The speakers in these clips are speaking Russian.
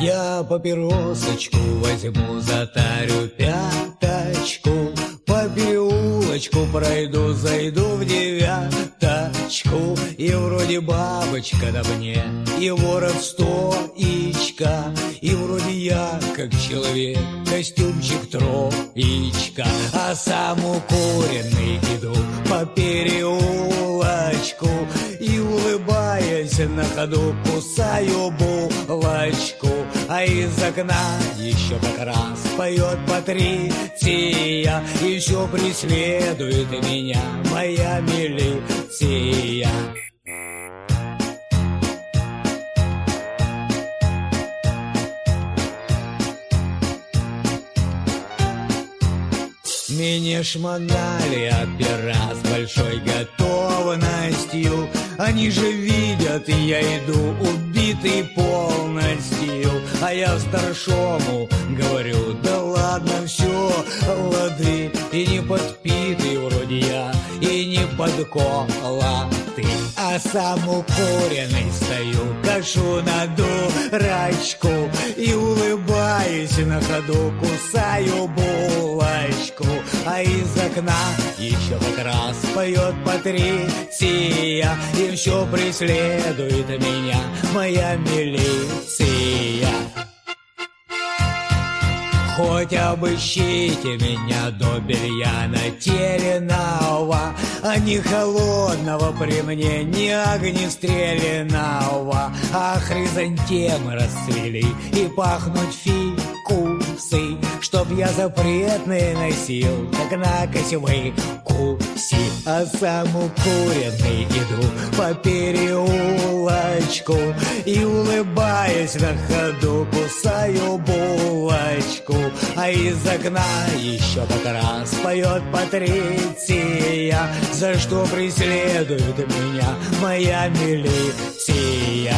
Я папиросочку возьму, затарю пяточку, по переулочку пройду, зайду в девяточку, и вроде бабочка на мне, и ворот стоичка, и вроде я, как человек, костюмчик троечка, а сам укуренный иду по переулочку, и, улыбаясь на ходу, кусаю булочку, а из окна еще как раз поет Патриция, и все преследует меня моя милиция. Меня шмонали опера с большой готовностью. Они же видят, я иду убитый полностью. А я старшому говорю: да ладно, все, лады. И не подпитый вроде я, и не подколотый, а сам укуренный стою, кашу на дурачку, и, улыбаюсь на ходу, кусаю булочку, а из окна еще как раз поет Патриция, и все преследует меня моя милиция. Хоть обыщите меня до белья натерянного, а не холодного при мне, не огнестрелянного, а хризантемы расцвели и пахнут фикусы, чтоб я запретные носил, как накось выкуси, а сам укуренный иду по переулочку, и, улыбаясь на ходу, кусаю булочку, а из окна еще как раз поет Патриция, за что преследует меня моя милиция.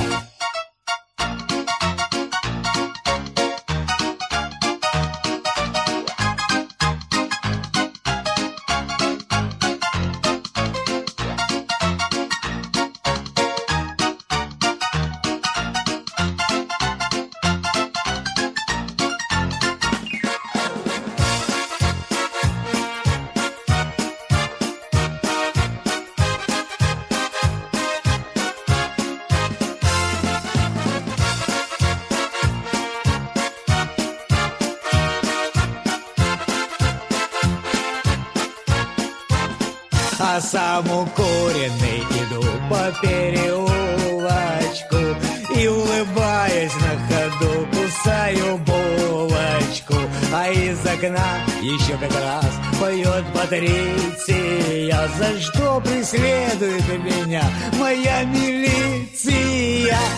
А сам укуренный иду по переулочку, и, улыбаясь на ходу, кусаю булочку, а из окна еще как раз поет Патриция, за что преследует меня моя милиция.